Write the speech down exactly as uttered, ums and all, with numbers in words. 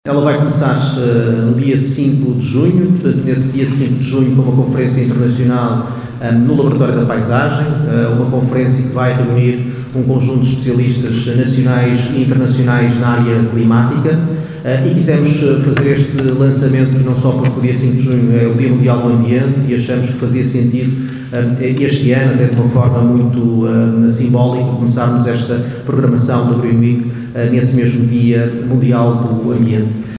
Ela vai começar uh, no dia cinco de junho, portanto, nesse dia cinco de junho, com uma conferência internacional um, no Laboratório da Paisagem, uh, uma conferência que vai reunir um conjunto de especialistas nacionais e internacionais na área climática, uh, e quisemos fazer este lançamento não só porque o dia cinco de junho é o Dia Mundial do Ambiente e achamos que fazia sentido uh, este ano, até de uma forma muito uh, simbólica, começarmos esta programação da Green Week uh, nesse mesmo Dia Mundial do Ambiente.